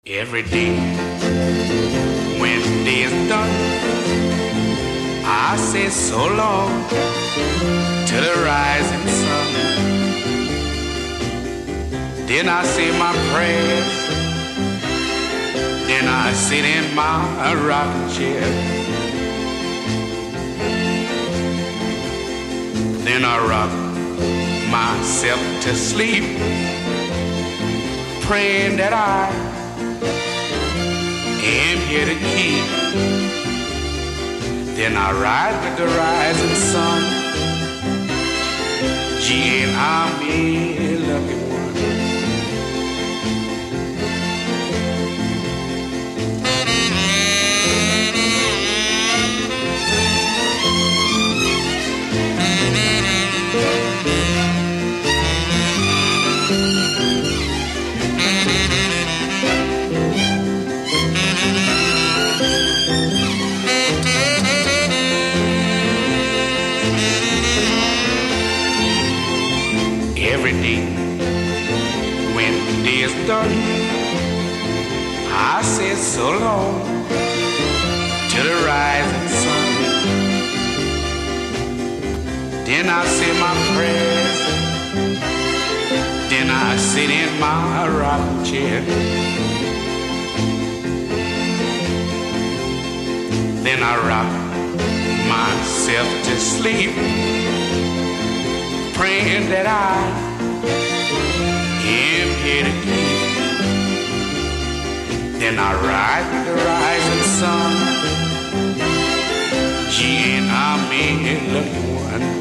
Every day when the day is done, I say so long to the rising sun. Then I say my prayers, then I sit in my rocking chair. Then I rock myself to sleep, praying that I am here to keep. Then I ride with the rising sun. Gee, ain't I a lucky one? Every day when the day is done, I say so long to the rising sun. Then I say my prayers, then I sit in my rocking chair. Then I rock myself to sleep, praying that I am here to keep. Then I ride with the rising sun. Gee, ain't I a lucky one?